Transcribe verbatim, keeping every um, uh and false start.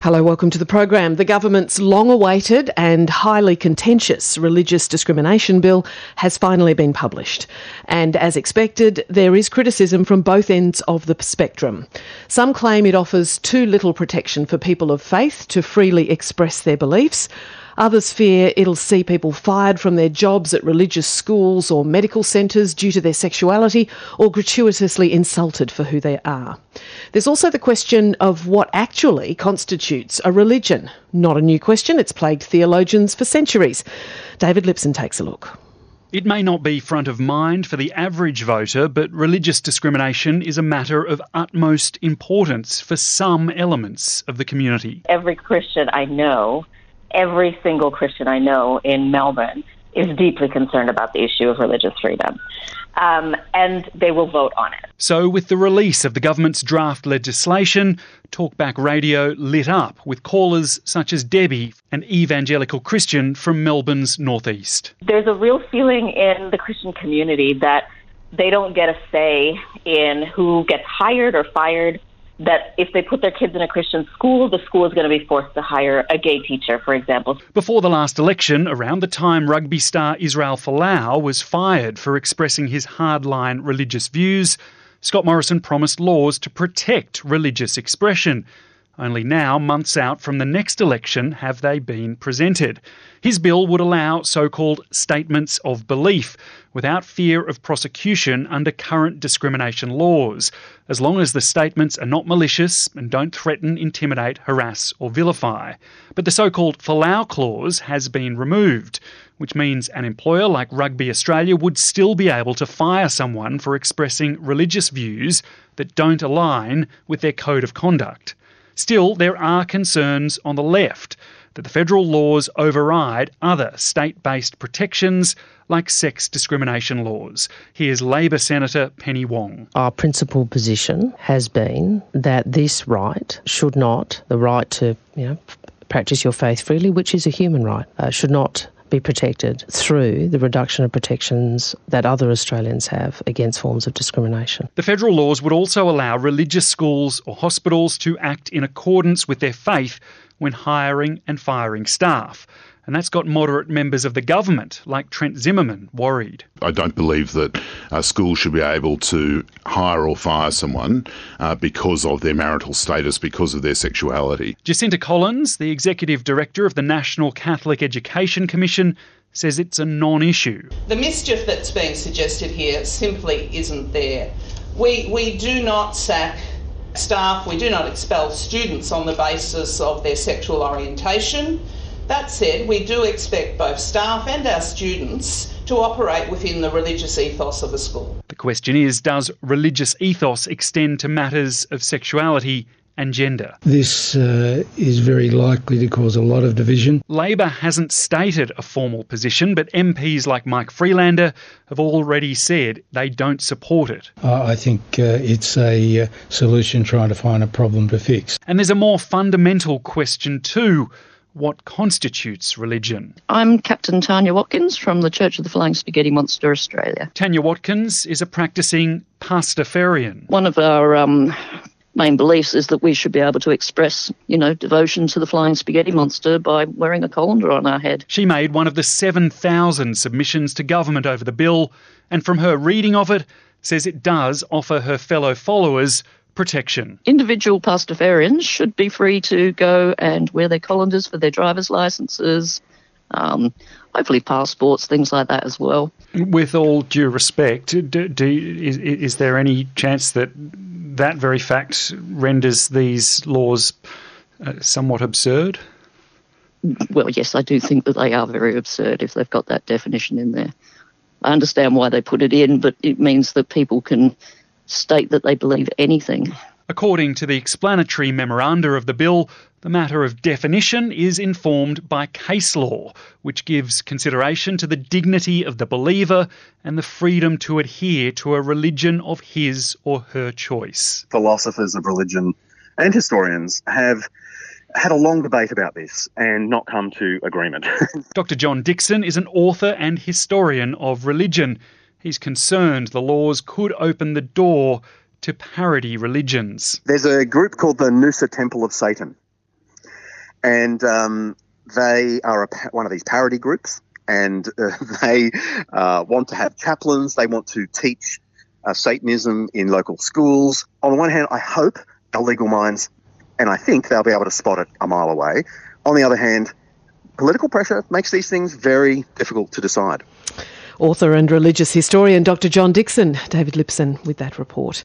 Hello, welcome to the program. The government's long-awaited and highly contentious religious discrimination bill has finally been published. And as expected, there is criticism from both ends of the spectrum. Some claim it offers too little protection for people of faith to freely express their beliefs. Others fear it'll see people fired from their jobs at religious schools or medical centres due to their sexuality or gratuitously insulted for who they are. There's also the question of what actually constitutes a religion. Not a new question, it's plagued theologians for centuries. David Lipson takes a look. It may not be front of mind for the average voter, but religious discrimination is a matter of utmost importance for some elements of the community. Every Christian I know Every single Christian I know in Melbourne is deeply concerned about the issue of religious freedom, um, and they will vote on it. So with the release of the government's draft legislation, Talkback Radio lit up with callers such as Debbie, an evangelical Christian from Melbourne's northeast. There's a real feeling in the Christian community that they don't get a say in who gets hired or fired, that if they put their kids in a Christian school, the school is going to be forced to hire a gay teacher, for example. Before the last election, around the time rugby star Israel Folau was fired for expressing his hardline religious views, Scott Morrison promised laws to protect religious expression. Only now, months out from the next election, have they been presented. His bill would allow so-called statements of belief without fear of prosecution under current discrimination laws, as long as the statements are not malicious and don't threaten, intimidate, harass or vilify. But the so-called Folau clause has been removed, which means an employer like Rugby Australia would still be able to fire someone for expressing religious views that don't align with their code of conduct. Still, there are concerns on the left that the federal laws override other state-based protections like sex discrimination laws. Here's Labor Senator Penny Wong. Our principal position has been that this right should not, the right to, you know, practice your faith freely, which is a human right, uh, should not be protected through the reduction of protections that other Australians have against forms of discrimination. The federal laws would also allow religious schools or hospitals to act in accordance with their faith when hiring and firing staff. And that's got moderate members of the government, like Trent Zimmerman, worried. I don't believe that uh, schools should be able to hire or fire someone uh, because of their marital status, because of their sexuality. Jacinta Collins, the Executive Director of the National Catholic Education Commission, says it's a non-issue. The mischief that's being suggested here simply isn't there. We, we do not sack staff, we do not expel students on the basis of their sexual orientation. That said, we do expect both staff and our students to operate within the religious ethos of a school. The question is, does religious ethos extend to matters of sexuality and gender? This uh, is very likely to cause a lot of division. Labor hasn't stated a formal position, but M Ps like Mike Freelander have already said they don't support it. Uh, I think uh, it's a uh, solution trying to find a problem to fix. And there's a more fundamental question too. What constitutes religion? I'm Captain Tanya Watkins from the Church of the Flying Spaghetti Monster, Australia. Tanya Watkins is a practising Pastafarian. One of our um, main beliefs is that we should be able to express, you know, devotion to the Flying Spaghetti Monster by wearing a colander on our head. She made one of the seven thousand submissions to government over the bill, and from her reading of it, says it does offer her fellow followers protection. Individual Pastafarians should be free to go and wear their colanders for their driver's licences, um, hopefully passports, things like that as well. With all due respect, do, do, is, is there any chance that that very fact renders these laws uh, somewhat absurd? Well, yes, I do think that they are very absurd if they've got that definition in there. I understand why they put it in, but it means that people can state that they believe anything. According to the explanatory memoranda of the bill, the matter of definition is informed by case law, which gives consideration to the dignity of the believer and the freedom to adhere to a religion of his or her choice. Philosophers of religion and historians have had a long debate about this and not come to agreement. Doctor John Dixon is an author and historian of religion. He's concerned the laws could open the door to parody religions. There's a group called the Noosa Temple of Satan, And um, they are a, one of these parody groups, and uh, they uh, want to have chaplains. They want to teach uh, Satanism in local schools. On the one hand, I hope our legal minds, and I think they'll be able to spot it a mile away. On the other hand, political pressure makes these things very difficult to decide. Author and religious historian Doctor John Dixon, David Lipson with that report.